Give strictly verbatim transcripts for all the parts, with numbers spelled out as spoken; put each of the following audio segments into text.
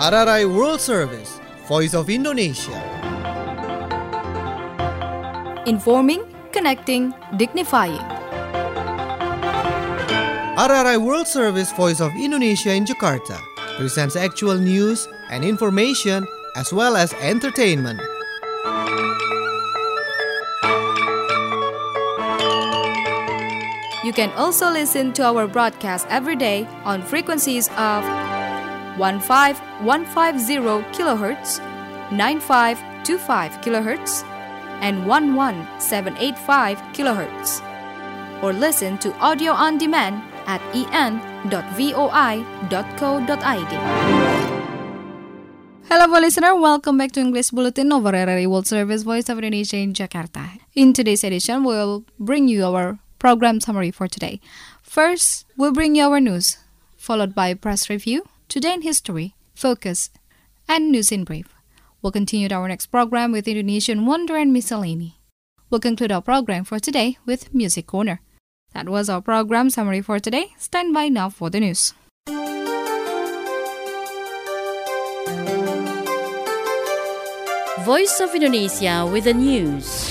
R R I World Service, Voice of Indonesia. Informing, connecting, dignifying. R R I World Service, Voice of Indonesia in Jakarta presents actual news and information as well as entertainment. You can also listen to our broadcast every day on frequencies of fifteen fifteen kilohertz, ninety-five twenty-five kilohertz, and eleven seven eighty-five kilohertz. Or listen to audio on demand at e n dot voi dot co dot i d. Hello, listener. Welcome back to English Bulletin of R R I World Service, Voice of Indonesia in Jakarta. In today's edition, we'll bring you our program summary for today. First, we'll bring you our news, followed by press review, Today in History, Focus, and News in Brief. We'll continue our next program with Indonesian Wonder and Miscellany. We'll conclude our program for today with Music Corner. That was our program summary for today. Stand by now for the news. Voice of Indonesia with the news.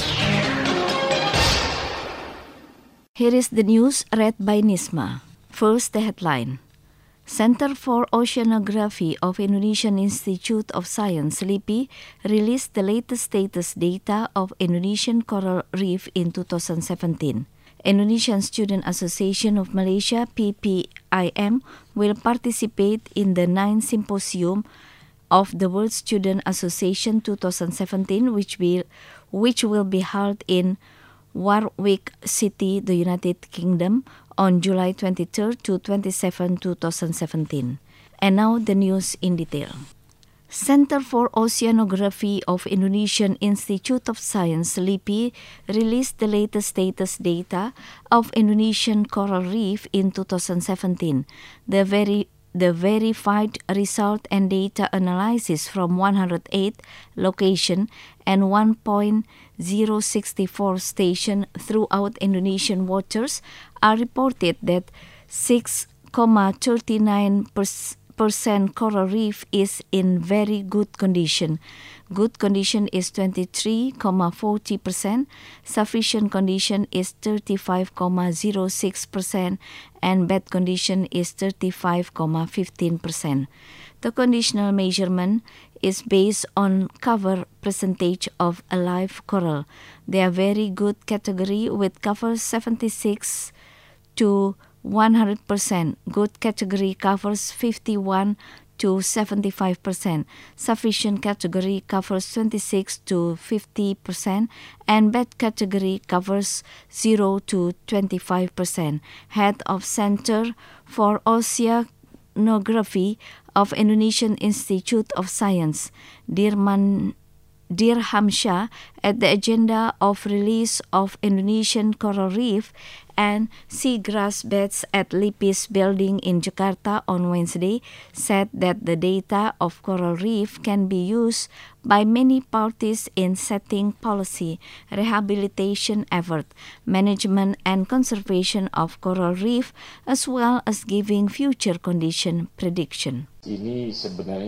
Here is the news read by Nisma. First, the headline. Center for Oceanography of Indonesian Institute of Science, LIPI, released the latest status data of Indonesian coral reef in two thousand seventeen. Indonesian Student Association of Malaysia, P P I M, will participate in the ninth Symposium of the World Student Association twenty seventeen, which will, which will be held in Warwick City, the United Kingdom, on July twenty-third to twenty-seventh, twenty seventeen. And now the news in detail. Center for Oceanography of Indonesian Institute of Science, LIPI, released the latest status data of Indonesian coral reef in two thousand seventeen. The very The verified result and data analysis from one hundred eight locations and one point zero six four stations throughout Indonesian waters are reported that six point three nine percent coral reef is in very good condition. Good condition is twenty-three point four zero percent, sufficient condition is thirty-five point zero six percent, and bad condition is thirty-five point one five percent. The conditional measurement is based on cover percentage of alive coral. They are very good category with cover seventy-six to one hundred percent. Good category covers fifty-one to seventy-five percent. Sufficient category covers twenty-six to fifty percent, and bad category covers zero to twenty-five percent. Head of Center for Oceanography of Indonesian Institute of Science, Dirman Dirhamsyah, at the agenda of release of Indonesian coral reef and seagrass beds at LIPI's building in Jakarta on Wednesday, said that the data of coral reef can be used by many parties in setting policy, rehabilitation effort, management and conservation of coral reef, as well as giving future condition prediction. This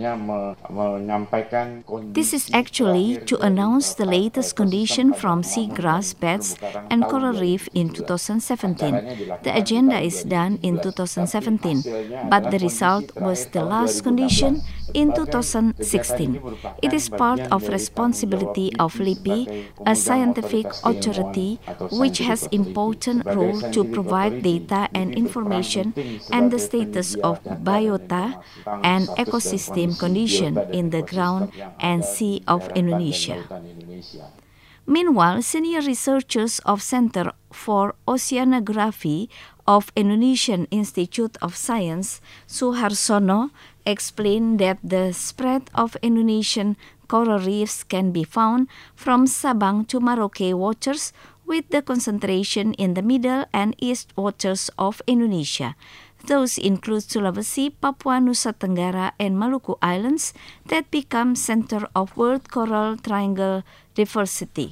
is actually to announce the latest condition from seagrass beds and coral reef in two thousand seventeen. The agenda is done in two thousand seventeen, but the result was the last condition in two thousand sixteen. It is part of responsibility of LIPI, a scientific authority which has important role to provide data and information and the status of biota and ecosystem condition in the ground and sea of Indonesia. Meanwhile, senior researchers of Center for Oceanography of Indonesian Institute of Science, Suharsono, explained that the spread of Indonesian coral reefs can be found from Sabang to Merauke waters, with the concentration in the middle and east waters of Indonesia. Those include Sulawesi, Papua, Nusa Tenggara, and Maluku Islands that become center of World Coral Triangle diversity.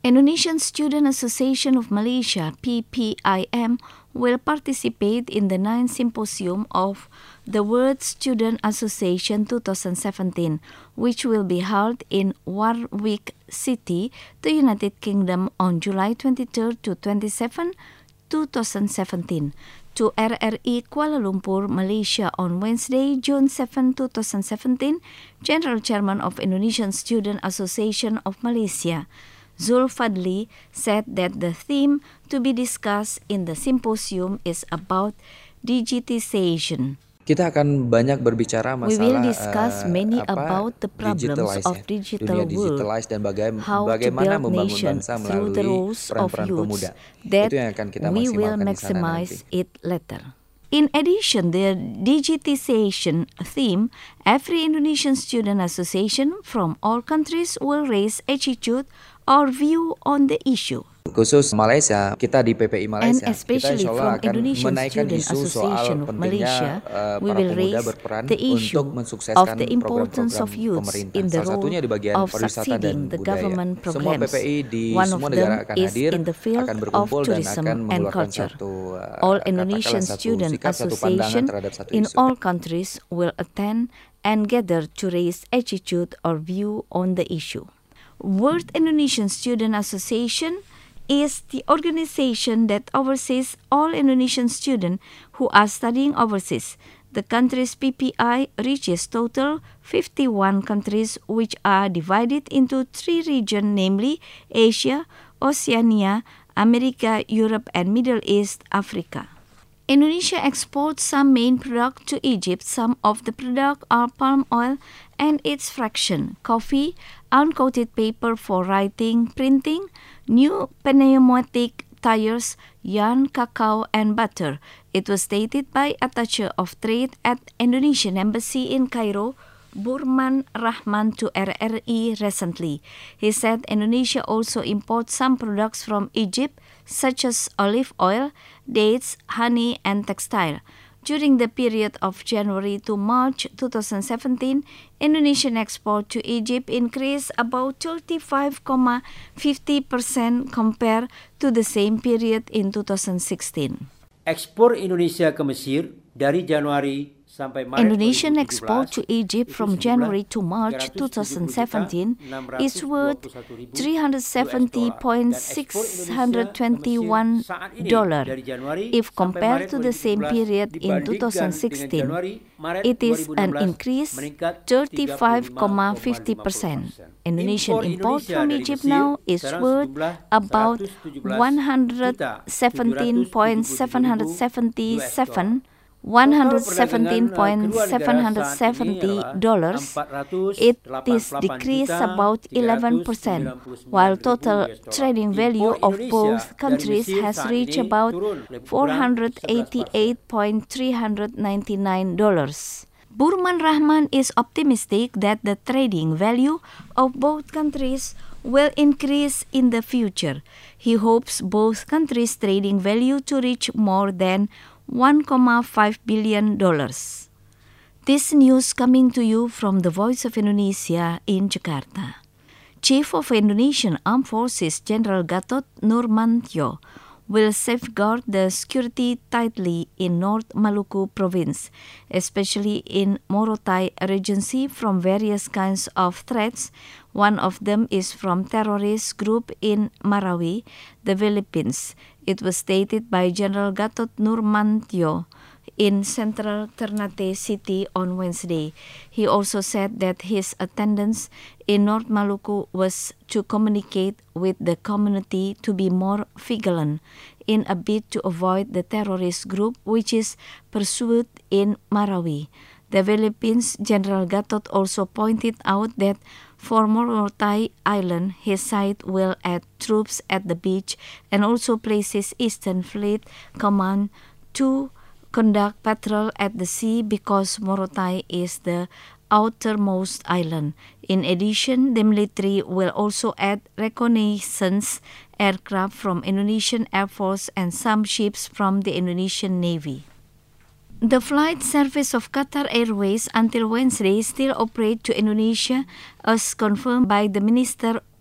Indonesian Student Association of Malaysia, P P I M, will participate in the ninth Symposium of the World Student Association twenty seventeen, which will be held in Warwick City, the United Kingdom on July twenty-third to twenty-seventh, twenty seventeen. To R R I Kuala Lumpur, Malaysia on Wednesday, June seventh, twenty seventeen, General Chairman of Indonesian Student Association of Malaysia, Zul Fadli, said that the theme to be discussed in the symposium is about digitization. Kita akan banyak berbicara masalah We will discuss uh, many apa, about the problems digitalize, of ya. digital Dunia world, digitalize dan baga- how bagaimana to build membangun nation bangsa through the melalui roles of peran-peran pemuda. youth that Itu yang akan kita we will maksimalkan di sana maximize nanti. it later. In addition, the digitization theme, every Indonesian student association from all countries will raise attitude or view on the issue. Khusus Malaysia, kita di P P I Malaysia, And especially kita insya Allah from akan Indonesian menaikkan Student isu soal Association of pentingnya Malaysia, uh, we para will pemuda raise berperan the issue untuk mensukseskan of the importance of program-program youth pemerintah. in the Salah satunya di role bagian of pariwisata dan succeeding the budaya. government Semua P programs. P I di One of semua them negara akan is hadir, in the field akan of berkumpul dan tourism akan and mengeluarkan culture. satu uh, All katakanlah Indonesian satu Student sikap, satu pandangan Association terhadap satu in isu. all countries will attend and gather to raise attitude or view on the issue. World Indonesian Student Association is the organization that oversees all Indonesian students who are studying overseas. The country's P P I reaches total fifty-one countries, which are divided into three regions, namely Asia, Oceania, America, Europe, and Middle East, Africa. Indonesia exports some main products to Egypt. Some of the products are palm oil and its fraction, coffee, uncoated paper for writing, printing, new pneumatic tires, yarn, cacao, and butter. It was stated by Attaché of Trade at Indonesian Embassy in Cairo, Burman Rahman, to R R I recently. He said Indonesia also imports some products from Egypt, such as olive oil, dates, honey, and textile. During the period of January to March twenty seventeen, Indonesian export to Egypt increased about thirty-five point five zero percent compared to the same period in twenty sixteen. Ekspor Indonesia ke Mesir dari Januari sampai Maret Indonesian dua ribu tujuh belas, export to Egypt from January to March twenty seventeen is worth three hundred seventy point six two one dollars. If compared to the same period in twenty sixteen, it is an increase thirty-five point five zero percent. Indonesian import from Egypt now is worth about one hundred seventeen point seven seven seven one hundred seventeen point seven seven zero dollars. It is decreased about eleven percent, while total trading value of both countries has reached about four hundred eighty-eight point three nine nine dollars. Burman Rahman is optimistic that the trading value of both countries will increase in the future. He hopes both countries' trading value to reach more than one point five billion dollars. This news coming to you from the Voice of Indonesia in Jakarta. Chief of Indonesian Armed Forces General Gatot Nurmantio will safeguard the security tightly in North Maluku province, especially in Morotai Regency, from various kinds of threats. One of them is from terrorist group in Marawi, the Philippines. It was stated by General Gatot Nurmantio in central Ternate City on Wednesday. He also said that his attendance in North Maluku was to communicate with the community to be more vigilant in a bid to avoid the terrorist group which is pursued in Marawi. The Philippines General Gatot also pointed out that for Morotai Island, his side will add troops at the beach and also places Eastern Fleet Command to conduct patrol at the sea because Morotai is the outermost island. In addition, the military will also add reconnaissance aircraft from Indonesian Air Force and some ships from the Indonesian Navy. The flight service of Qatar Airways until Wednesday still operate to Indonesia, as confirmed by the Minister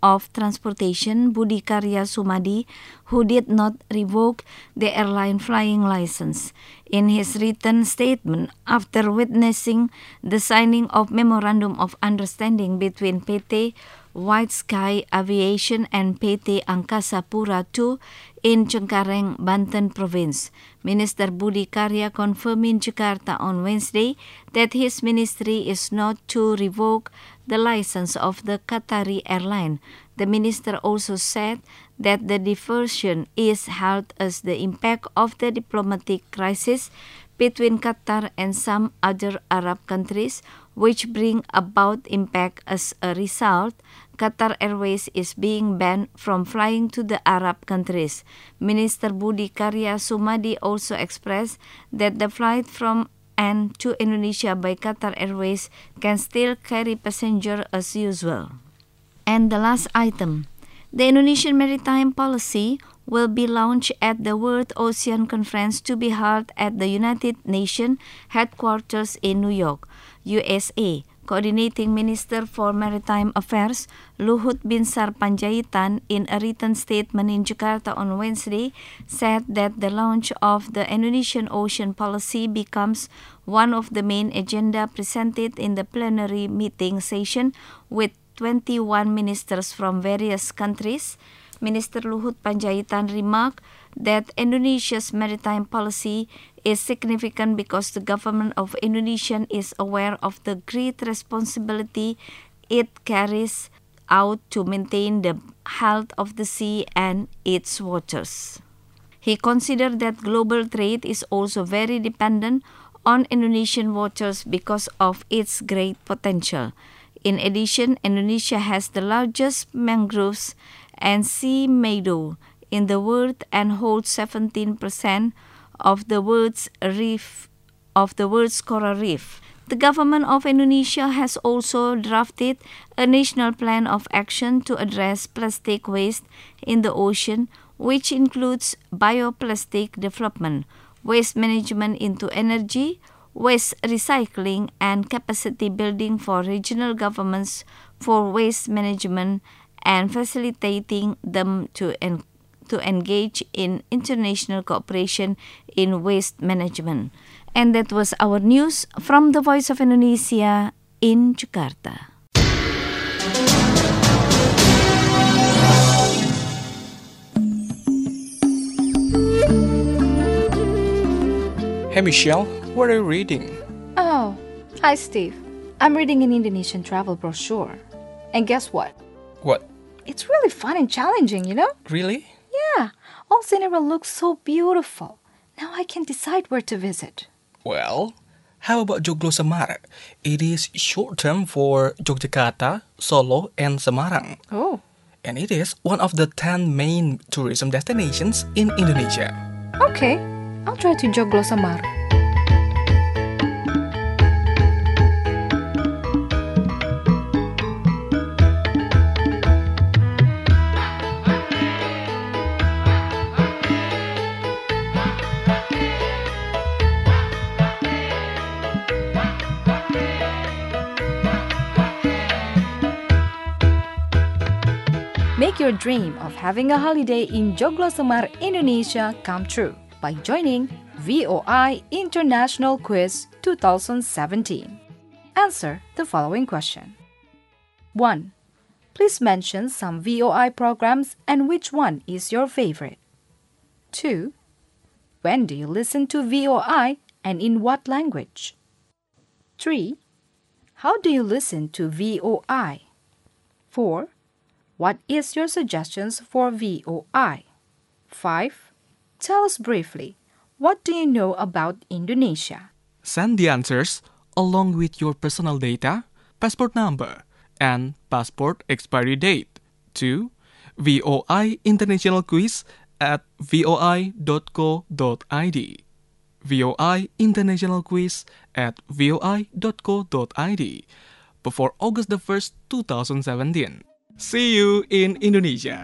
of Transportation Budi Karya Sumadi, who did not revoke the airline flying license. In his written statement, after witnessing the signing of Memorandum of Understanding between P T White Sky Aviation and P T Angkasa Pura two in Cengkareng, Banten Province, Minister Budi Karya confirmed in Jakarta on Wednesday that his ministry is not to revoke the license of the Qatari airline. The minister also said that the diversion is held as the impact of the diplomatic crisis between Qatar and some other Arab countries, which bring about impact. As a result, Qatar Airways is being banned from flying to the Arab countries. Minister Budi Karya Sumadi also expressed that the flight from and to Indonesia by Qatar Airways can still carry passengers as usual. And the last item, the Indonesian Maritime Policy will be launched at the World Ocean Conference to be held at the United Nations headquarters in New York, U S A. Coordinating Minister for Maritime Affairs, Luhut Binsar Panjaitan, in a written statement in Jakarta on Wednesday, said that the launch of the Indonesian Ocean Policy becomes one of the main agenda presented in the plenary meeting session with twenty-one ministers from various countries. Minister Luhut Panjaitan remarked that Indonesia's maritime policy is significant because the government of Indonesia is aware of the great responsibility it carries out to maintain the health of the sea and its waters. He considered that global trade is also very dependent on Indonesian waters because of its great potential. In addition, Indonesia has the largest mangroves and sea meadow in the world and holds seventeen percent of the world's reef of the world's coral reef. The government of Indonesia has also drafted a national plan of action to address plastic waste in the ocean, which includes bioplastic development, waste management into energy, waste recycling, and capacity building for regional governments for waste management and facilitating them to, en- to engage in international cooperation in waste management. And that was our news from the Voice of Indonesia in Jakarta. Hey Michelle, what are you reading? Oh, hi Steve. I'm reading an Indonesian travel brochure. And guess what? What? It's really fun and challenging, you know? Really? Yeah, all scenery looks so beautiful. Now I can decide where to visit. Well, how about Joglo Semar? It is short term for Yogyakarta, Solo, and Semarang. Oh. And it is one of the ten main tourism destinations in Indonesia. Okay, I'll try to Joglo Semar. Make your dream of having a holiday in Joglo Semar, Indonesia come true by joining V O I International Quiz twenty seventeen. Answer the following question. one. Please mention some V O I programs and which one is your favorite. two. When do you listen to V O I and in what language? three. How do you listen to V O I? four. What is your suggestions for V O I? five. Tell us briefly, what do you know about Indonesia? Send the answers along with your personal data, passport number, and passport expiry date to V O I International Quiz at voi dot co dot id. V O I International Quiz at voi dot co dot id before August the first, twenty seventeen. See you in Indonesia.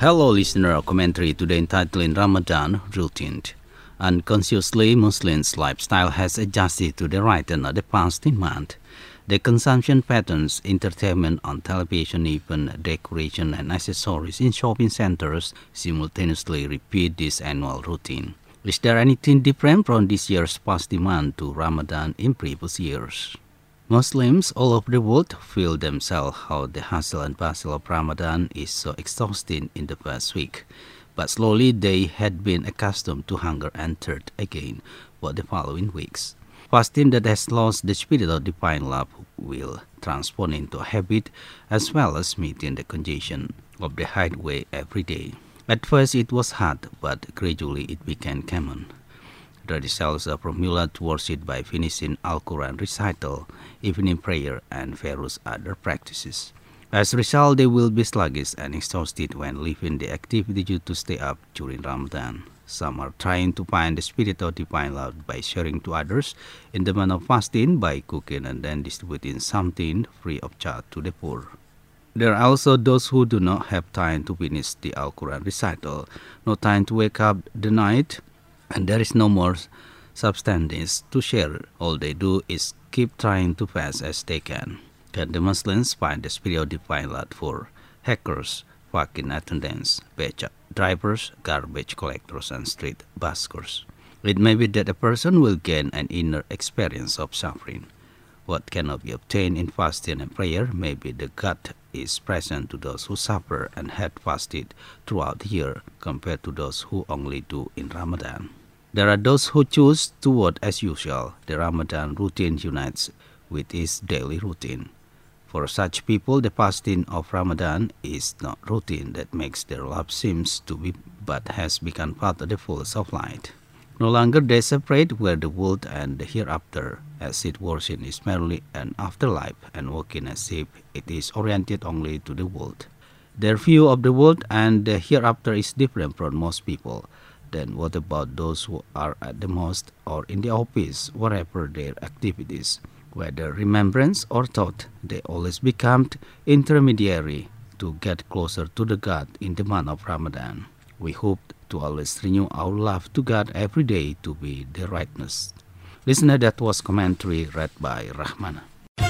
Hello listener, a commentary today entitled Ramadan Routine. Unconsciously, Muslims' lifestyle has adjusted to the rhythm of the fasting month. The consumption patterns, entertainment on television, even decoration and accessories in shopping centers simultaneously repeat this annual routine. Is there anything different from this year's fasting month to Ramadan in previous years? Muslims all over the world feel themselves how the hustle and bustle of Ramadan is so exhausting in the first week. But slowly they had been accustomed to hunger and thirst again for the following weeks. Fasting that has lost the spirit of divine love will transform into a habit as well as meeting the condition of the highway every day. At first it was hard, but gradually it became common. The results are formula towards it by finishing Al-Quran recital, evening prayer, and various other practices. As a result, they will be sluggish and exhausted when leaving the activity due to stay up during Ramadan. Some are trying to find the spirit of divine love by sharing to others in the month of fasting by cooking and then distributing something free of charge to the poor. There are also those who do not have time to finish the Al-Quran recital, no time to wake up the night, and there is no more substance to share. All they do is keep trying to fast as they can. Can the Muslims find the spirit of divine love for hackers, parking attendants, bus drivers, garbage collectors, and street buskers? It may be that a person will gain an inner experience of suffering. What cannot be obtained in fasting and prayer, maybe the God is present to those who suffer and had fasted throughout the year compared to those who only do in Ramadan. There are those who choose to work as usual. The Ramadan routine unites with its daily routine. For such people, the fasting of Ramadan is not routine that makes their life seems to be, but has become part of the fullness of light. No longer they separate where the world and the hereafter, as it worship is merely an afterlife and working as if it is oriented only to the world. Their view of the world and the hereafter is different from most people. Then what about those who are at the mosque or in the office, wherever their activities? Whether remembrance or thought, they always become intermediary to get closer to the God in the month of Ramadan. We hope to always renew our love to God every day to be the rightness. Listener, that was commentary read by Rahman.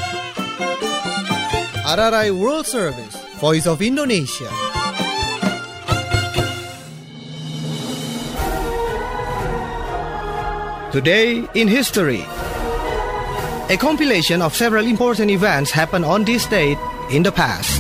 R R I World Service, Voice of Indonesia. Today in History. A compilation of several important events happened on this date in the past.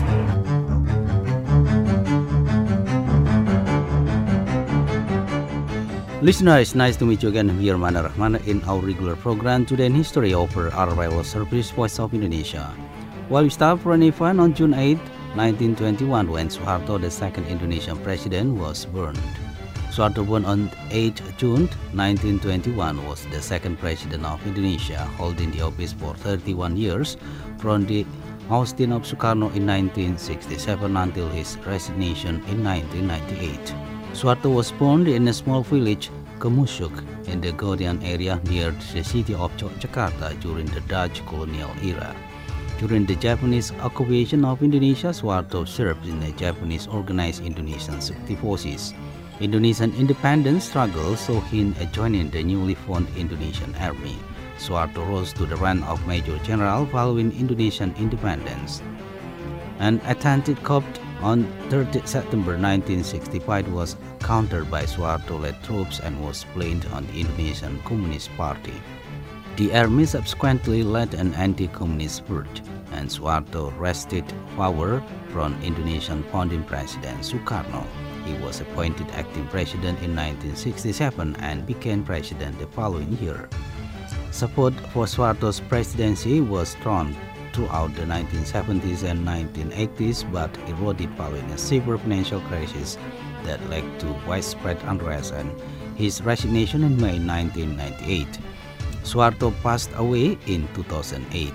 Listener, it's nice to meet you again here, Mana Rahman, in our regular program Today in History over R R I World Service, Voice of Indonesia. Well, we start from an event on June eighth, nineteen twenty-one, when Suharto, the second Indonesian president, was burned. Suharto, born on eighth June nineteen twenty-one, was the second president of Indonesia, holding the office for thirty-one years from the ousting of Sukarno in nineteen sixty-seven until his resignation in nineteen ninety-eight. Suharto was born in a small village, Kemusuk, in the Godian area near the city of Yogyakarta during the Dutch colonial era. During the Japanese occupation of Indonesia, Suharto served in the Japanese organized Indonesian security forces. Indonesian independence struggle saw him joining the newly formed Indonesian Army. Suharto rose to the rank of Major General following Indonesian independence. An attempted coup on thirtieth September nineteen sixty-five was countered by Suharto-led troops and was blamed on the Indonesian Communist Party. The army subsequently led an anti-communist purge, and Suharto wrested power from Indonesian founding president Sukarno. He was appointed acting president in nineteen sixty-seven and became president the following year. Support for Suharto's presidency was strong throughout the nineteen seventies and nineteen eighties, but eroded following a severe financial crisis that led to widespread unrest and his resignation in May nineteen ninety-eight. Suharto passed away in two thousand eight.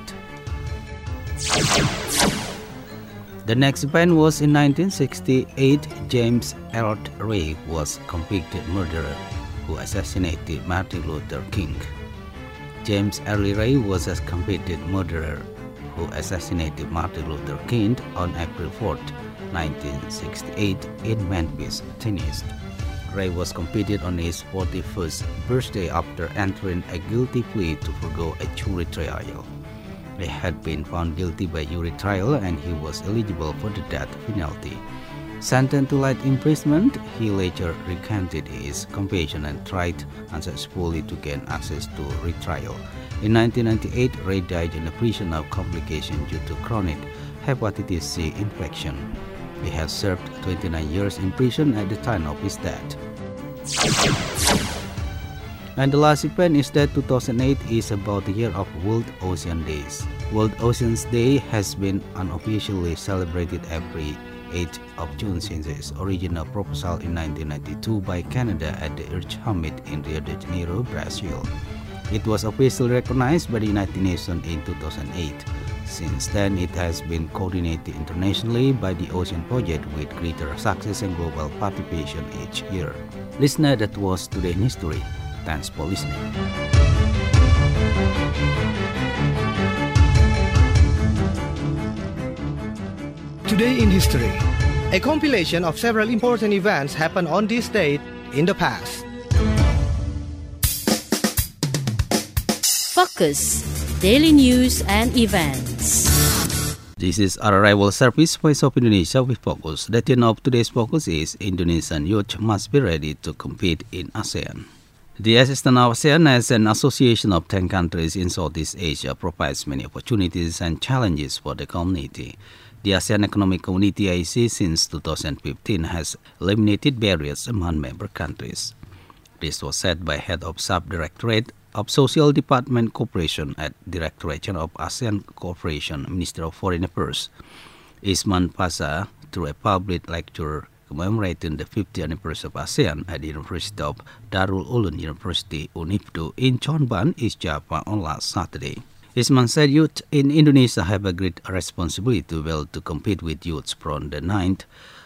The next event was in nineteen sixty-eight. James Earl Ray was convicted murderer who assassinated Martin Luther King. James Earl Ray was a convicted murderer who assassinated Martin Luther King on April fourth, nineteen sixty-eight in Memphis, Tennessee. Ray was convicted on his forty-first birthday after entering a guilty plea to forgo a jury trial. He had been found guilty by jury trial and he was eligible for the death penalty. Sentenced to life imprisonment, he later recanted his confession and tried unsuccessfully to gain access to retrial. In nineteen ninety-eight, Ray died in a prison of complications due to chronic hepatitis C infection. He had served twenty-nine years in prison at the time of his death. And the last event is that two thousand eight is about the year of World Ocean Days. World Oceans Day has been unofficially celebrated every eighth of June since its original proposal in nineteen ninety-two by Canada at the Earth Summit in Rio de Janeiro, Brazil. It was officially recognized by the United Nations in two thousand eight. Since then, it has been coordinated internationally by the Ocean Project with greater success and global participation each year. Listener, that was Today in History. Thanks for listening. Today in History, a compilation of several important events happened on this date in the past. Focus, daily news and events. This is our arrival service, Voice of Indonesia with Focus. The theme of today's focus is Indonesian youth must be ready to compete in ASEAN. The Assistant of ASEAN as an association of ten countries in Southeast Asia provides many opportunities and challenges for the community. The ASEAN Economic Community A C since two thousand fifteen has eliminated barriers among member countries. This was said by Head of Sub-Directorate of Social Department Cooperation at Directorate General of ASEAN Cooperation, Minister of Foreign Affairs, Isman Pasha, through a public lecture commemorating the fiftieth anniversary of ASEAN at the University of Darul Ulum University, UNIFDU, in Chonburi, East Java on last Saturday. Isman said youth in Indonesia have a great responsibility to be able to compete with youths from the ninth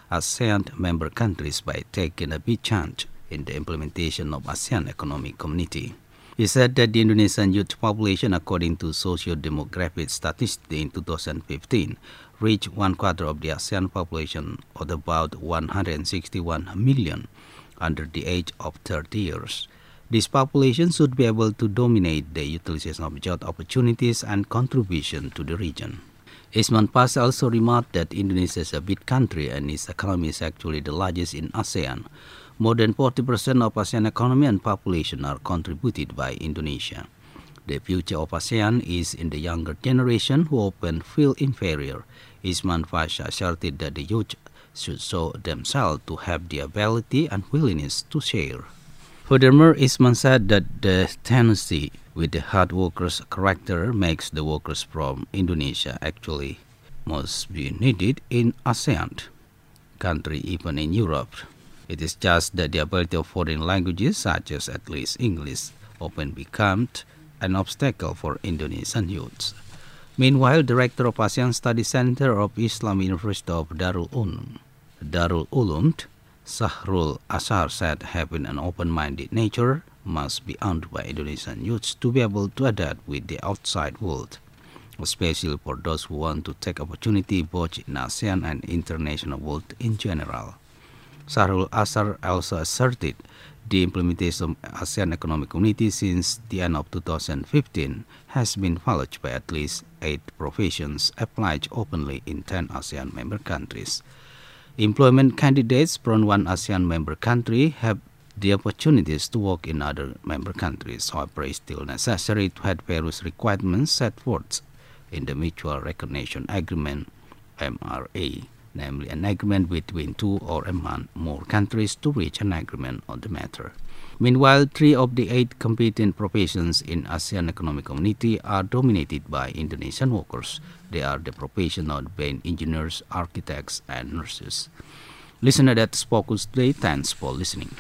ASEAN member countries by taking a big chance in the implementation of ASEAN Economic Community. He said that the Indonesian youth population, according to socio-demographic statistics in two thousand fifteen, reached one quarter of the ASEAN population, or about one hundred sixty-one million, under the age of thirty years. This population should be able to dominate the utilization of job opportunities and contribution to the region. Isman Pasha also remarked that Indonesia is a big country and its economy is actually the largest in ASEAN. More than forty percent of ASEAN economy and population are contributed by Indonesia. The future of ASEAN is in the younger generation who often feel inferior. Isman Pasha asserted that the youth should show themselves to have the ability and willingness to share. Furthermore, Isman said that the tendency with the hard workers' character makes the workers from Indonesia actually must be needed in ASEAN country, even in Europe. It is just that the ability of foreign languages, such as at least English, often becomes an obstacle for Indonesian youths. Meanwhile, Director of ASEAN Study Center of Islam University of Darul Ulum, Darul Ulum, Sahrul Ashar said having an open-minded nature must be earned by Indonesian youths to be able to adapt with the outside world, especially for those who want to take opportunity both in ASEAN and international world in general. Sahrul Ashar also asserted the implementation of ASEAN Economic Community since the end of two thousand fifteen has been followed by at least eight professions applied openly in ten ASEAN member countries. Employment candidates from one ASEAN member country have the opportunities to work in other member countries. However, it is still necessary to have various requirements set forth in the Mutual Recognition Agreement, M R A, namely an agreement between two or more countries to reach an agreement on the matter. Meanwhile, three of the eight competent professions in ASEAN Economic Community are dominated by Indonesian workers. They are the professional being engineers, architects, and nurses. Listener, that's Focus today. Thanks for listening.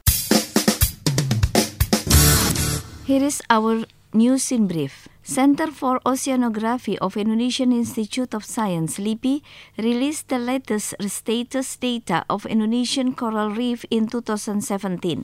Here is our news in brief. Center for Oceanography of Indonesian Institute of Science, LIPI, released the latest status data of Indonesian coral reef in two thousand seventeen.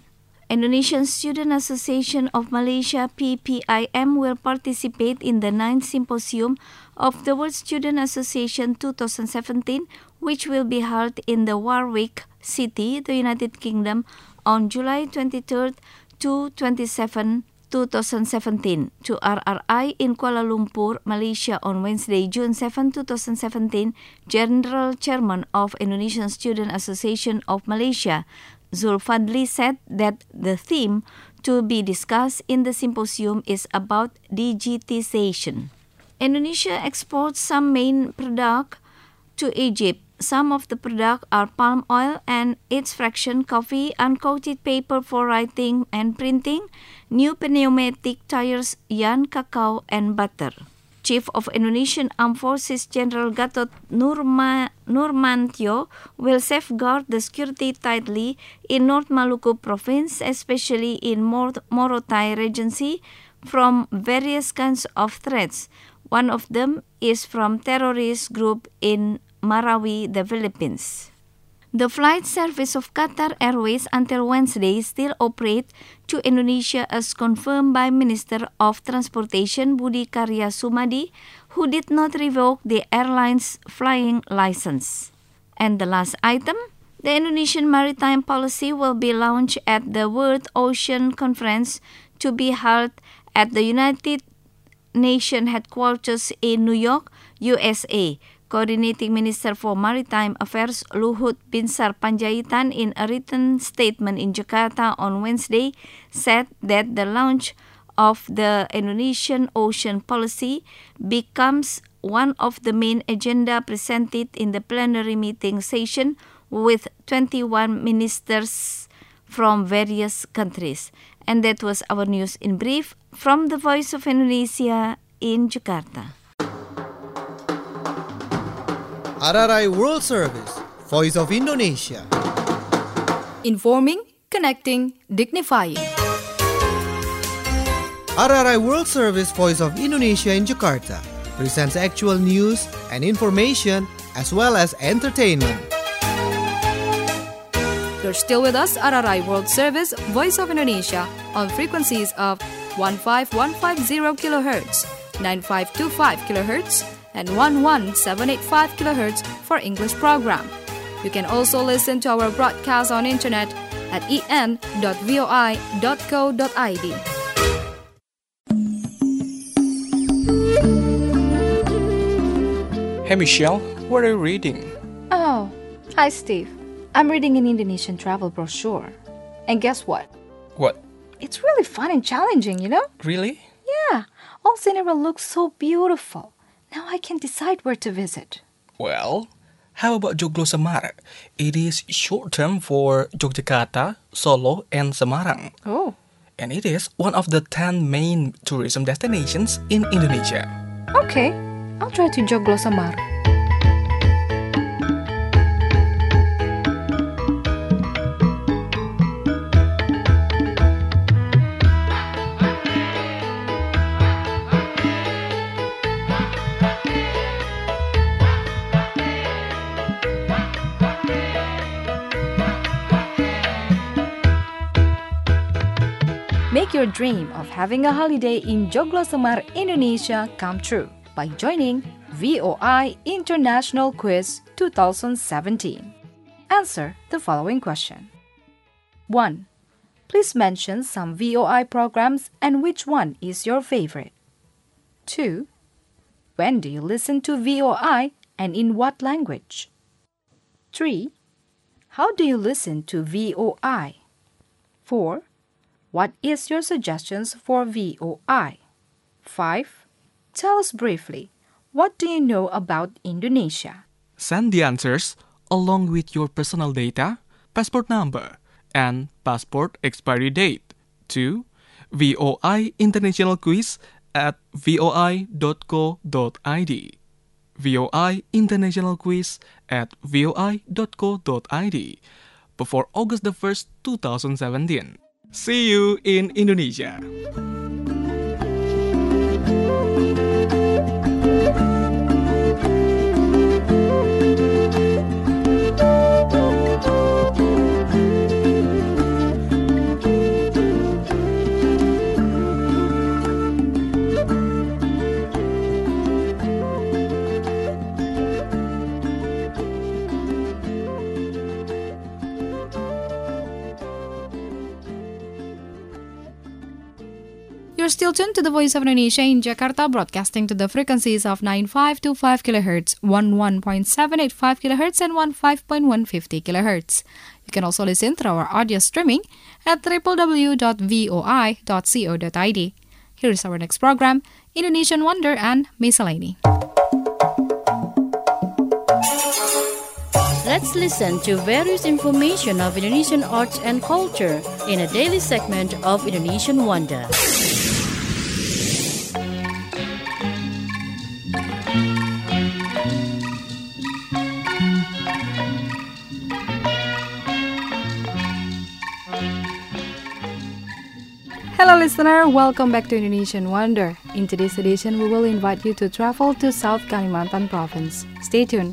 Indonesian Student Association of Malaysia P P I M will participate in the ninth Symposium of the World Student Association twenty seventeen, which will be held in the Warwick City, the United Kingdom, on July twenty-third to twenty-seventh, twenty seventeen, to R R I in Kuala Lumpur, Malaysia on Wednesday, June seventh, twenty seventeen. General Chairman of Indonesian Student Association of Malaysia, Zulfadli, said that the theme to be discussed in the symposium is about digitization. Indonesia exports some main product to Egypt. Some of the products are palm oil and its fraction, coffee, uncoated paper for writing and printing, new pneumatic tires, yarn, cacao, and butter. Chief of Indonesian Armed Forces General Gatot Nurma, Nurmantio will safeguard the security tightly in North Maluku province, especially in Mor- Morotai Regency, from various kinds of threats. One of them is from terrorist group in Marawi, the Philippines. The flight service of Qatar Airways until Wednesday still operate to Indonesia as confirmed by Minister of Transportation Budi Karya Sumadi, who did not revoke the airline's flying license. And the last item, the Indonesian maritime policy will be launched at the World Ocean Conference to be held at the United Nations headquarters in New York, U S A. Coordinating Minister for Maritime Affairs Luhut Binsar Panjaitan, in a written statement in Jakarta on Wednesday, said that the launch of the Indonesian ocean policy becomes one of the main agenda presented in the plenary meeting session with twenty-one ministers from various countries. And that was our news in brief from the Voice of Indonesia in Jakarta. R R I World Service, Voice of Indonesia. Informing, connecting, dignifying. R R I World Service, Voice of Indonesia in Jakarta presents actual news and information as well as entertainment. You're still with us, R R I World Service, Voice of Indonesia, on frequencies of fifteen one fifty kilohertz, ninety-five twenty-five kilohertz, and eleven seven eighty-five kilohertz for English program. You can also listen to our broadcast on internet at e n dot voi dot co dot i d. Hey Michelle, what are you reading? Oh, hi Steve. I'm reading an Indonesian travel brochure. And guess what? What? It's really fun and challenging, you know? Really? Yeah, all scenery looks so beautiful. Now I can decide where to visit. Well, how about Joglo Semar? It is short term for Yogyakarta, Solo, and Semarang. Oh. And it is one of the ten main tourism destinations in Indonesia. Okay, I'll try to Joglo Semar. Make your dream of having a holiday in Joglo Semar, Indonesia come true by joining V O I International Quiz twenty seventeen. Answer the following question. one. Please mention some V O I programs and which one is your favorite. two. When do you listen to V O I and in what language? three. How do you listen to V O I? four. What is your suggestions for V O I? five. Tell us briefly, what do you know about Indonesia? Send the answers along with your personal data, passport number, and passport expiry date to V O I International Quiz at voi dot co dot i d. V O I International Quiz at voi dot co dot i d before August the first, twenty seventeen. See you in Indonesia. You're still tuned to the Voice of Indonesia in Jakarta, broadcasting to the frequencies of nine five two five kilohertz, eleven point seven eight five kilohertz, and fifteen point one five zero kilohertz. You can also listen through our audio streaming at w w w dot voi dot co dot i d. Here's our next program, Indonesian Wonder and Miscellany. Let's listen to various information of Indonesian arts and culture in a daily segment of Indonesian Wonder. Hello listener, welcome back to Indonesian Wonder. In today's edition, we will invite you to travel to South Kalimantan Province. Stay tuned.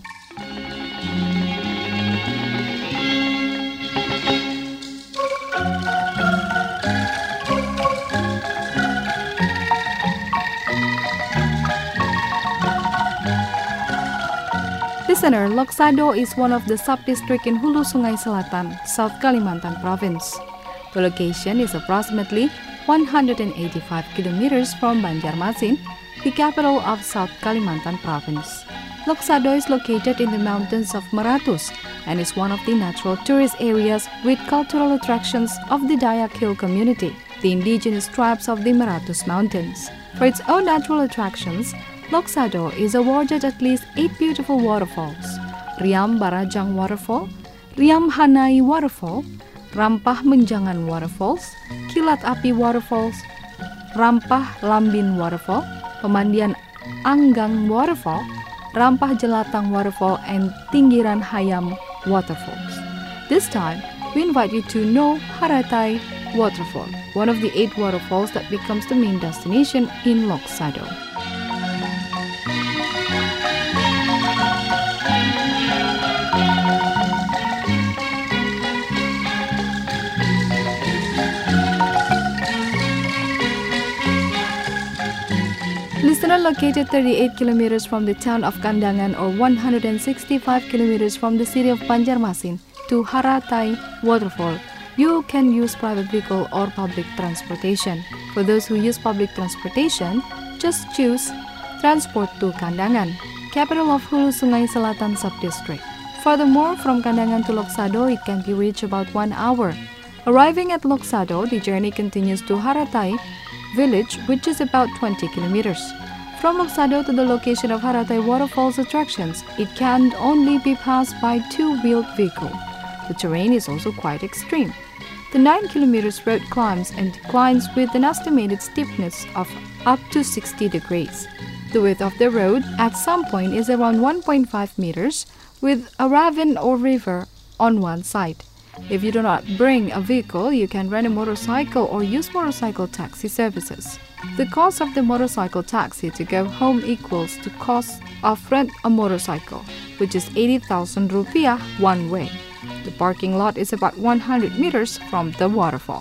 Listener, Loksado is one of the sub-districts in Hulu Sungai Selatan, South Kalimantan Province. The location is approximately one hundred eighty-five kilometers from Banjarmasin, the capital of South Kalimantan Province. Loksado is located in the mountains of Meratus and is one of the natural tourist areas with cultural attractions of the Dayak Hill community, the indigenous tribes of the Meratus Mountains. For its own natural attractions, Loksado is awarded at least eight beautiful waterfalls: Riam Barajang Waterfall, Riam Hanai Waterfall, Rampah Menjangan Waterfalls, Kilat Api Waterfalls, Rampah Lambin Waterfall, Pemandian Anggang Waterfall, Rampah Jelatang Waterfall, and Tinggiran Hayam Waterfalls. This time, we invite you to know Haratai Waterfall, one of the eight waterfalls that becomes the main destination in Loksado. Listener, located thirty-eight kilometers from the town of Kandangan or one hundred sixty-five kilometers from the city of Banjarmasin to Haratai Waterfall, you can use private vehicle or public transportation. For those who use public transportation, just choose Transport to Kandangan, capital of Hulu Sungai Selatan Subdistrict. Furthermore, from Kandangan to Loksado, it can be reached about one hour. Arriving at Loksado, the journey continues to Haratai village, which is about twenty kilometers. From Loksado to the location of Haratai Waterfalls attractions, it can only be passed by two-wheeled vehicle. The terrain is also quite extreme. The nine kilometers road climbs and declines with an estimated steepness of up to sixty degrees. The width of the road at some point is around one point five meters, with a ravine or river on one side. If you do not bring a vehicle, you can rent a motorcycle or use motorcycle taxi services. The cost of the motorcycle taxi to go home equals to cost of rent a motorcycle, which is eighty thousand rupiah one way. The parking lot is about one hundred meters from the waterfall.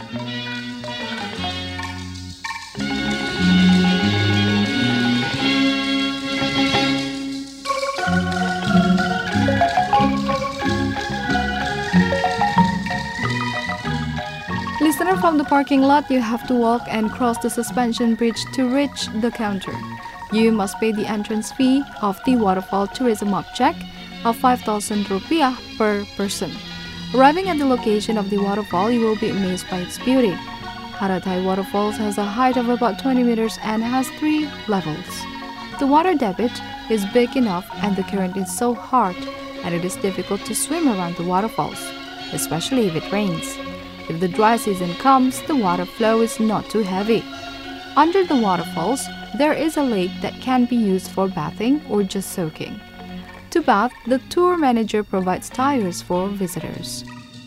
Listener, from the parking lot, you have to walk and cross the suspension bridge to reach the counter. You must pay the entrance fee of the waterfall tourism object of five thousand rupiah per person. Arriving at the location of the waterfall, you will be amazed by its beauty. Haratai Waterfalls has a height of about twenty meters and has three levels. The water debit is big enough and the current is so hard, and it is difficult to swim around the waterfalls, especially if it rains. If the dry season comes, the water flow is not too heavy. Under the waterfalls, there is a lake that can be used for bathing or just soaking. To bath, the tour manager provides tires for visitors.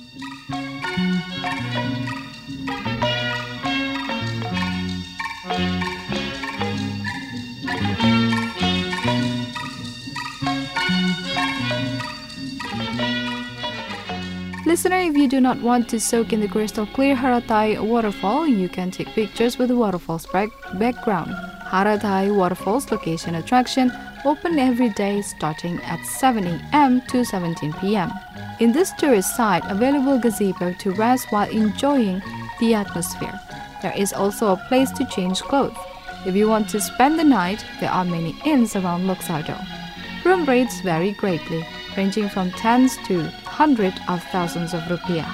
Listener, if you do not want to soak in the crystal clear Haratai waterfall, you can take pictures with the waterfall's back- background. Haratai Waterfalls location attraction open every day starting at seven a m to seventeen p m In this tourist site, available gazebo to rest while enjoying the atmosphere. There is also a place to change clothes. If you want to spend the night, there are many inns around Luxardo. Room rates vary greatly, ranging from tens to hundreds of thousands of rupiah.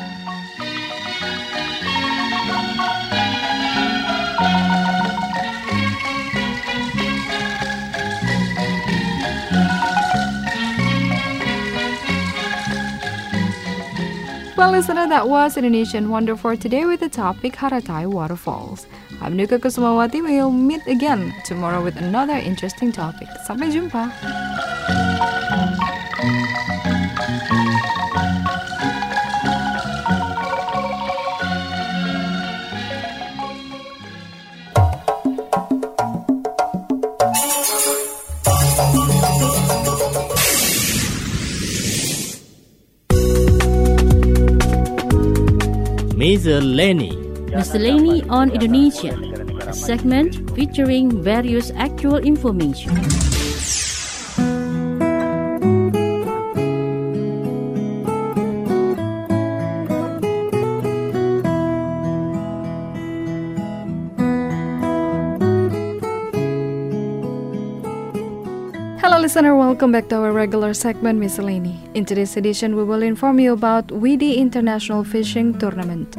Well, listener, that was Indonesian Wonder for today with the topic Haratai Waterfalls. I'm Nuka Kusumawati. We'll meet again tomorrow with another interesting topic. Sampai jumpa. Miscellany. Miscellany on Indonesia, a segment featuring various actual information. Hello listener, welcome back to our regular segment Miscellany. In today's edition, we will inform you about Widi International Fishing Tournament.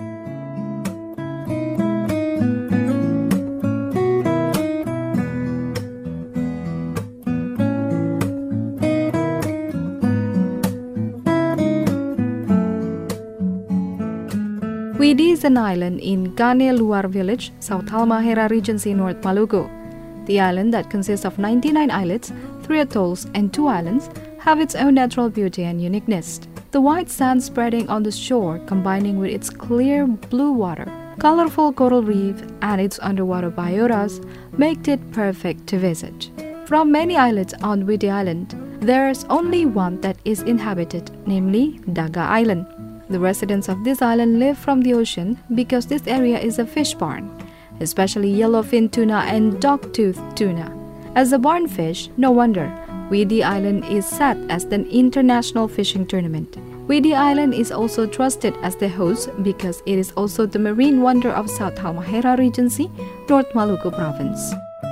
Widi is an island in Gane Luar Village, South Halmahera Regency, North Maluku. The island, that consists of ninety-nine islets, three atolls, and two islands, have its own natural beauty and uniqueness. The white sand spreading on the shore, combining with its clear blue water, colorful coral reef, and its underwater biotas, make it perfect to visit. From many islets on Widi Island, there is only one that is inhabited, namely Daga Island. The residents of this island live from the ocean because this area is a fish barn, especially yellowfin tuna and dogtooth tuna. As a barn fish, no wonder Widi Island is set as an international fishing tournament. Widi Island is also trusted as the host because it is also the marine wonder of South Halmahera Regency, North Maluku Province.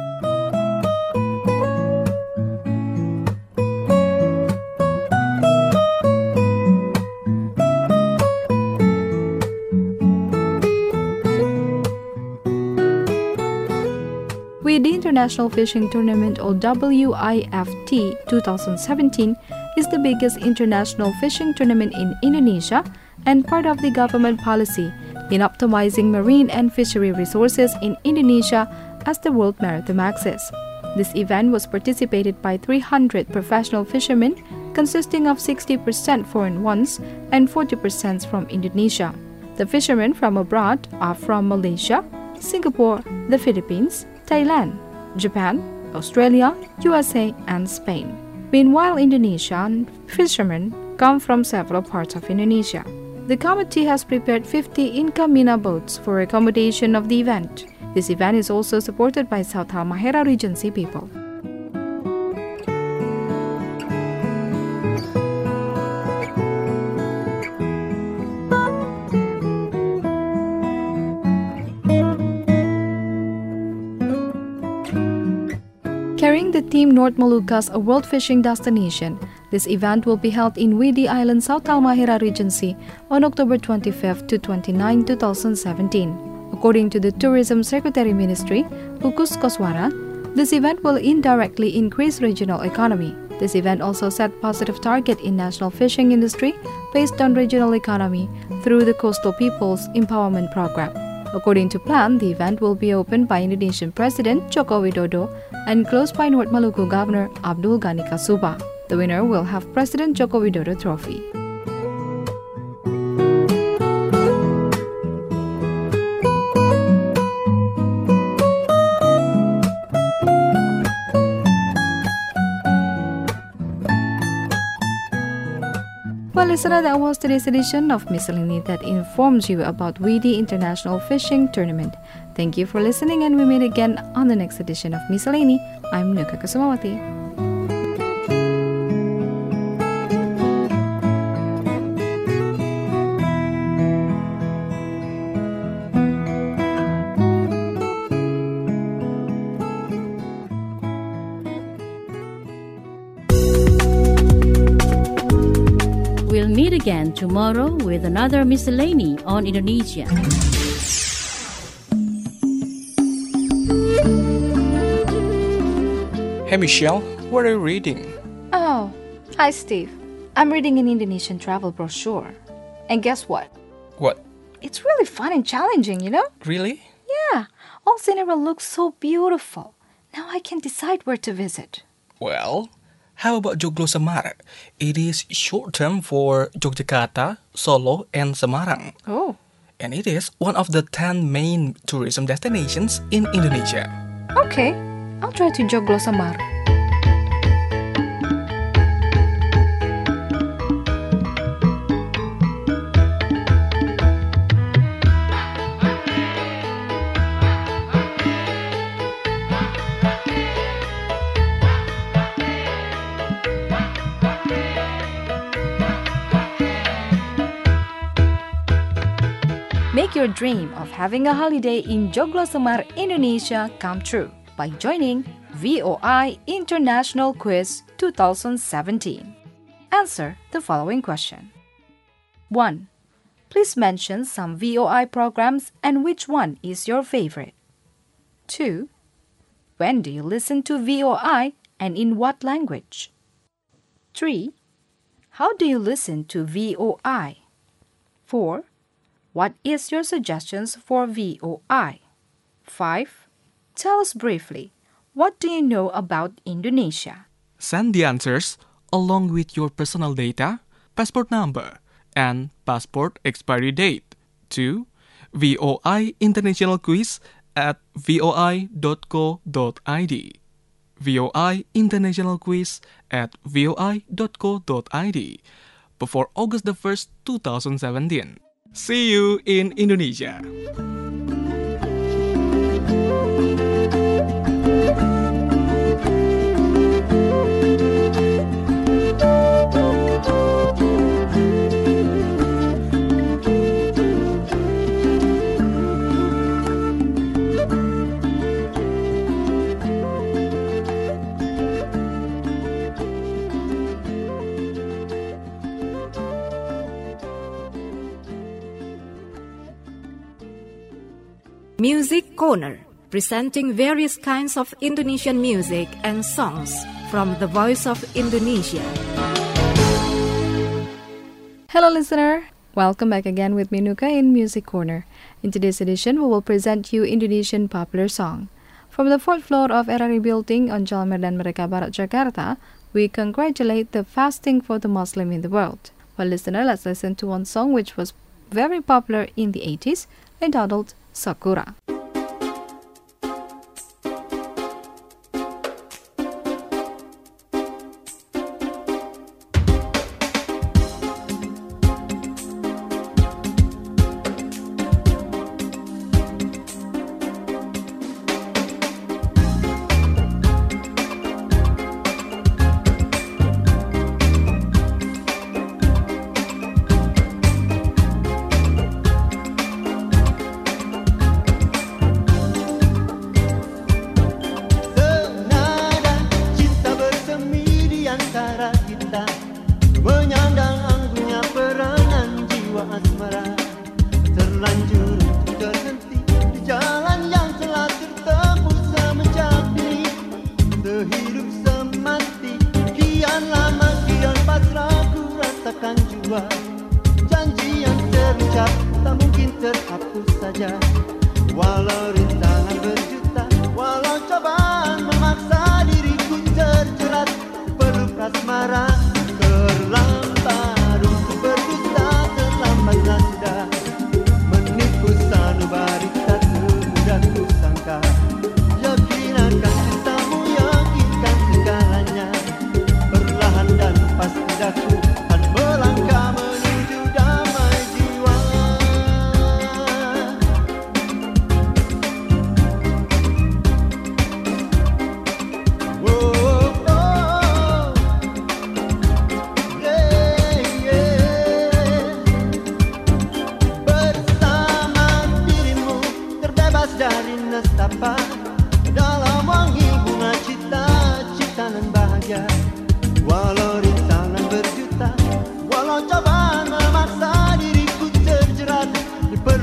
Widi International Fishing Tournament, or W I F T twenty seventeen, is the biggest international fishing tournament in Indonesia and part of the government policy in optimizing marine and fishery resources in Indonesia as the world maritime axis. This event was participated by three hundred professional fishermen, consisting of sixty percent foreign ones and forty percent from Indonesia. The fishermen from abroad are from Malaysia, Singapore, the Philippines, Thailand, Japan, Australia, U S A, and Spain. Meanwhile, Indonesian fishermen come from several parts of Indonesia. The committee has prepared fifty Inka Mina boats for accommodation of the event. This event is also supported by South Halmahera Regency people. Carrying the theme North Maluku's a world fishing destination, this event will be held in Widi Island, South Halmahera Regency on October twenty-fifth to twenty-ninth, twenty seventeen. According to the Tourism Secretary Ministry, Ukus Koswara, this event will indirectly increase regional economy. This event also set positive target in national fishing industry based on regional economy through the Coastal People's Empowerment Program. According to plan, the event will be opened by Indonesian President Joko Widodo and closed by North Maluku Governor Abdul Ghani Kasuba. The winner will have President Joko Widodo trophy. Well, listener, that was today's edition of Miscellany that informs you about Widi International Fishing Tournament. Thank you for listening, and we meet again on the next edition of Miscellany. I'm Nuka Kusumawati. tomorrow with another miscellany on Indonesia. Hey Michelle, what are you reading? Oh, hi Steve. I'm reading an Indonesian travel brochure. And guess what? What? It's really fun and challenging, you know? Really? Yeah, all scenery looks so beautiful. Now I can decide where to visit. Well, how about Joglosemar? It is short term for Yogyakarta, Solo, and Semarang. Oh. And it is one of the ten main tourism destinations in Indonesia. Okay, I'll try to Joglosemar. Make your dream of having a holiday in Joglosemar, Indonesia come true by joining V O I International Quiz twenty seventeen. Answer the following question. one. Please mention some V O I programs and which one is your favorite. two. When do you listen to V O I and in what language? three. How do you listen to V O I? four. What is your suggestions for V O I? five. Tell us briefly, what do you know about Indonesia? Send the answers along with your personal data, passport number, and passport expiry date to V O I International Quiz at v o i dot co dot i d. V O I International Quiz at v o i dot co dot i d before August the first, twenty seventeen. See you in Indonesia. Music Corner, presenting various kinds of Indonesian music and songs from the Voice of Indonesia. Hello listener, welcome back again with me Nuka in Music Corner. In today's edition, we will present you Indonesian popular song. From the fourth floor of R R I building on Jalan Medan Merdeka Barat, Jakarta, we congratulate the fasting for the Muslim in the world. Well listener, let's listen to one song which was very popular in the eighties, entitled Sakura.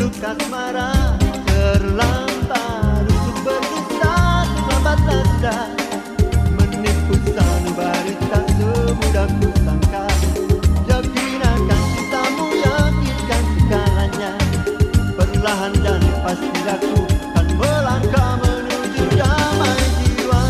peluk asmara, terlambat untuk berdusta, terlambat rasa menipu sanubari tak semudah ku sangka. Yakinkan cintamu, yakinkan segalanya, perlahan dan pasti aku kan melangkah menuju damai jiwa.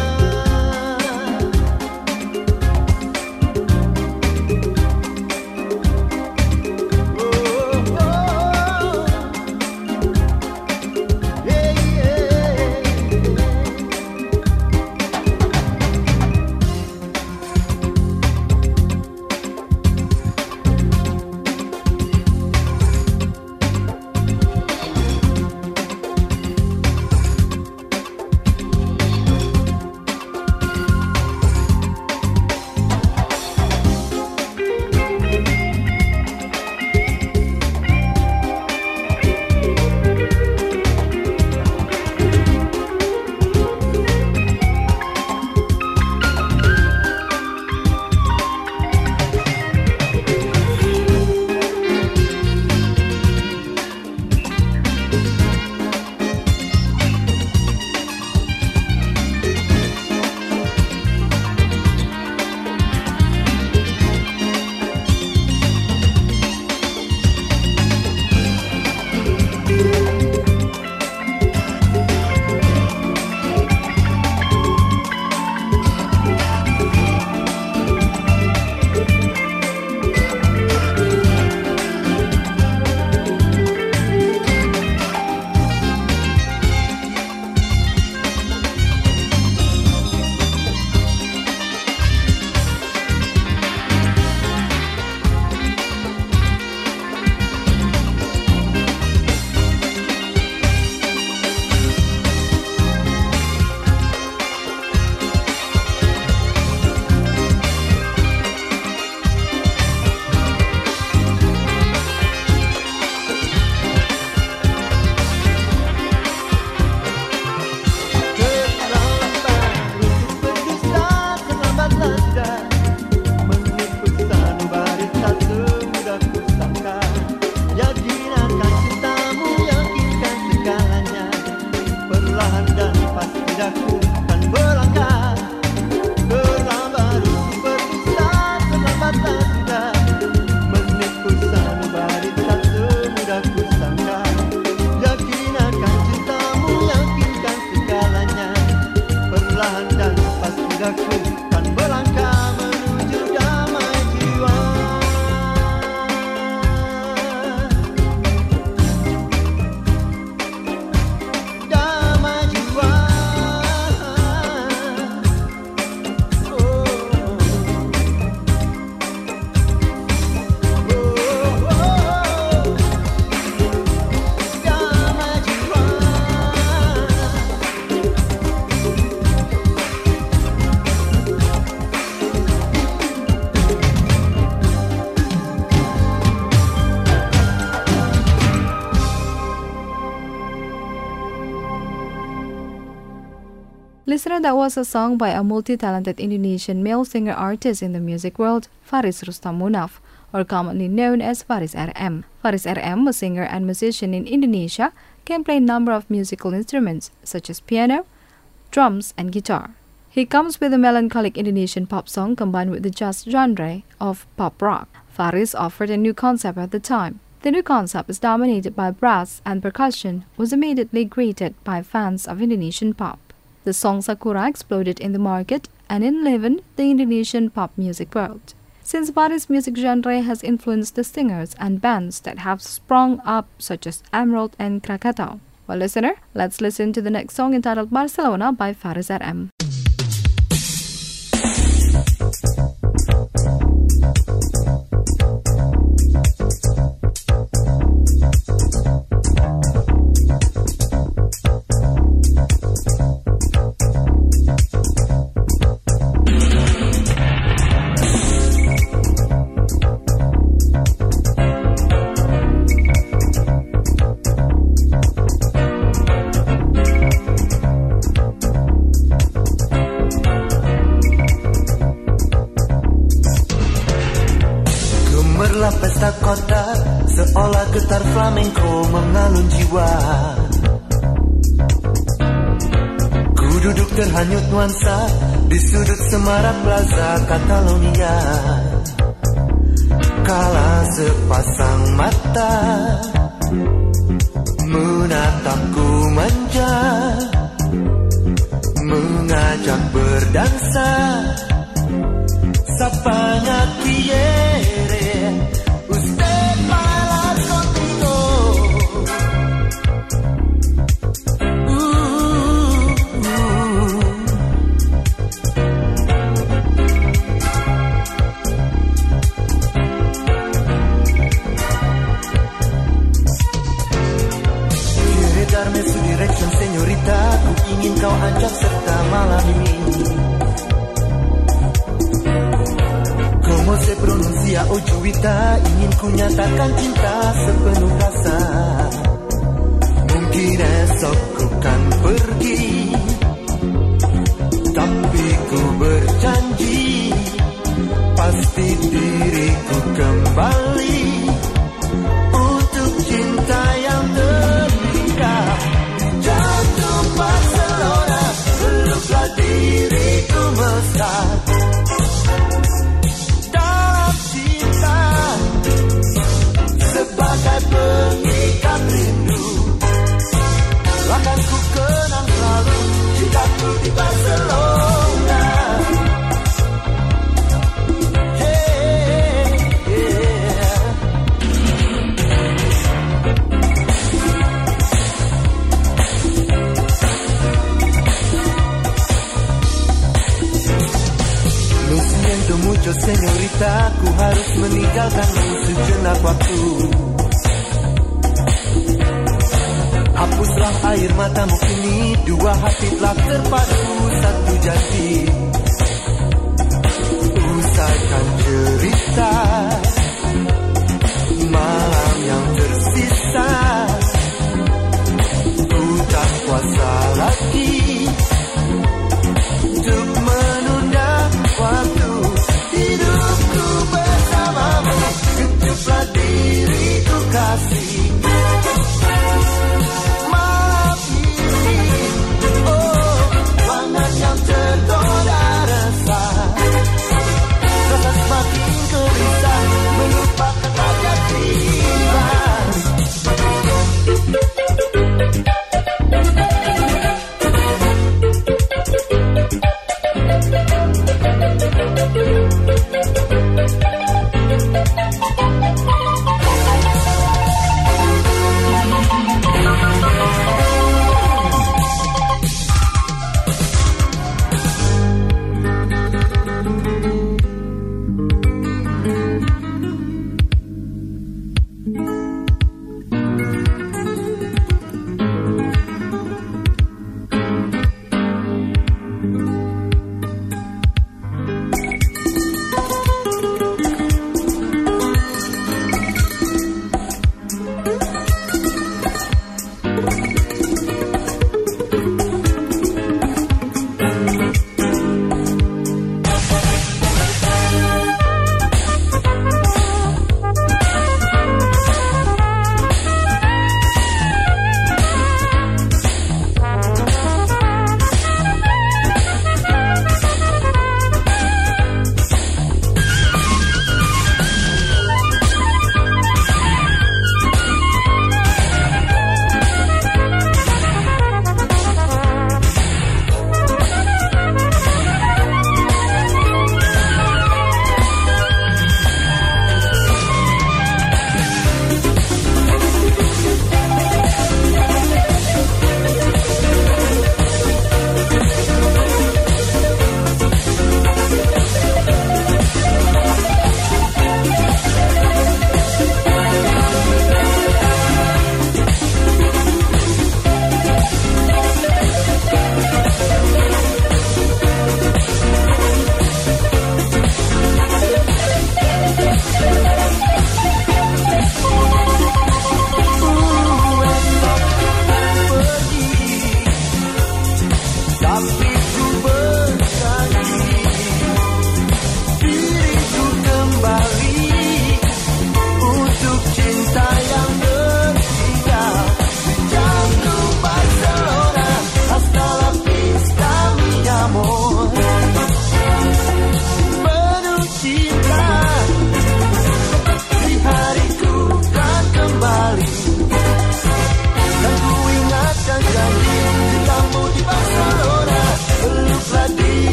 Listener, that was a song by a multi-talented Indonesian male singer-artist in the music world, Faris Rustam Munaf, or commonly known as Faris R M. Faris R M, a singer and musician in Indonesia, can play a number of musical instruments such as piano, drums, and guitar. He comes with a melancholic Indonesian pop song combined with the jazz genre of pop rock. Faris offered a new concept at the time. The new concept is dominated by brass and percussion, was immediately greeted by fans of Indonesian pop. The song Sakura exploded in the market and enlivened the Indonesian pop music world. Since Faris' music genre has influenced the singers and bands that have sprung up such as Emerald and Krakatau. Well, listener, let's listen to the next song entitled Barcelona by Faris R M. mengalun jiwa. Ku duduk terhanyut nuansa di sudut semarak Plaza Catalonia. Kala sepasang mata menatapku manja, mengajak berdansa. Sapanya quiere usted bailar conmigo. Uh, uh. Quiere darme su dirección, señorita. Ku ingin kau ajak serta malam ini. Como se pronuncia oh Juwita, ingin ku nyatakan cinta sepenuh rasa. Mungkin esok ku kan pergi, tapi ku berjanji pasti diriku kembali untuk cinta yang terindah. Jatuh Barcelona, peluklah diriku mesra. Sebagai pengikat rindu, akan ku kenang selalu cintaku di Barcelona. Hey, yeah. Lo siento mucho señorita, ku harus meninggalkanmu sejenak waktu. Hapuslah air matamu kini, dua hati telah terpadu satu janji. Usaikan cerita malam yang tersisa, ku tak kuasa lagi untuk menunda waktu hidupku bersamamu. Kejutlah diriku kasih. Tergoda resah, rasa semakin gelisah.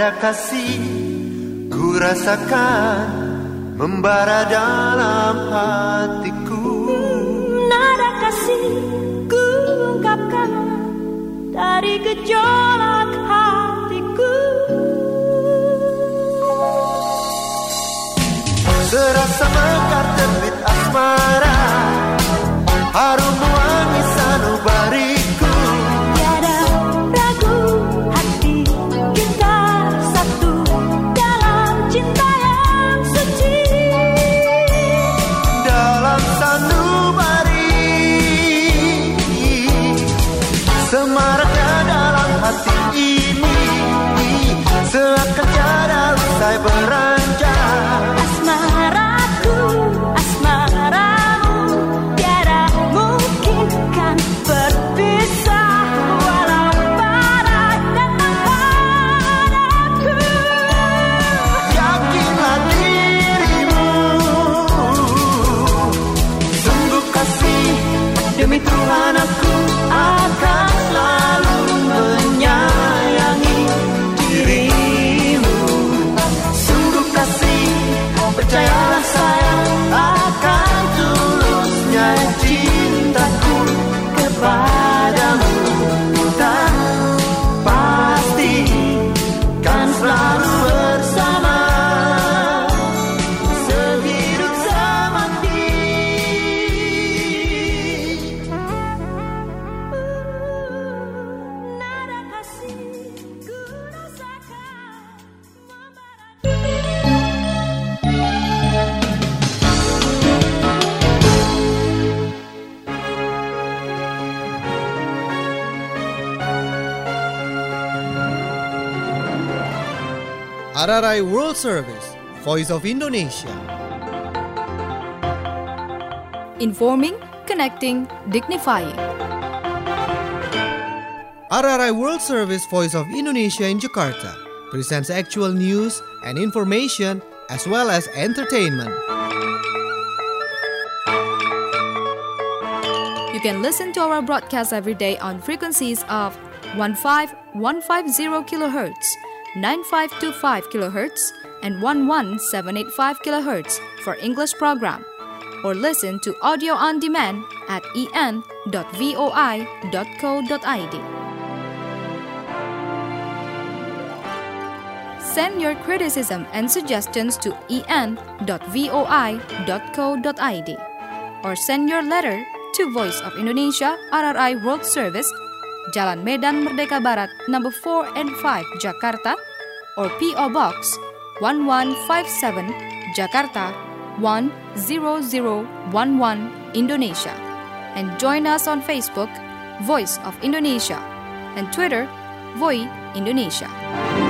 nada kasih ku rasakan membara dalam hatiku. Nada kasih ku ungkapkan dari gejolak hatiku. Serasa mekar terbit asmara, harum wangi sanubariku. Tiada ragu hati kita satu dalam cinta yang suci. Dalam sanubari semaraknya dalam hati ini, seakan tiada usai beranjak. Asmaraku, asmaramu, tiada mungkin kan berpisah walau badai datang padaku. Yakinlah dirimu, sungguh kasih demi Tuhan aku akan selalu menyayangi dirimu. Sungguh kasih, percayalah sayang akan tulusnya cintaku kepadamu. Dan pasti kan selalu bersama sehidup semati. Nada kasih ku rasakan membara. R R I World Service, Voice of Indonesia. Informing, connecting, dignifying. R R I World Service, Voice of Indonesia in Jakarta presents actual news and information as well as entertainment. You can listen to our broadcast every day on frequencies of fifteen fifty kilohertz, ninety-five twenty-five kilohertz, and eleven seven eighty-five kilohertz for English program, or listen to audio on demand at e n dot v o i dot co dot i d. Send your criticism and suggestions to e n dot v o i dot co dot i d, or send your letter to Voice of Indonesia R R I World Service, Jalan Medan Merdeka Barat, number four and five, Jakarta, or P O Box one one five seven, Jakarta one zero zero one one, Indonesia. And join us on Facebook, Voice of Indonesia, and Twitter, Voi Indonesia.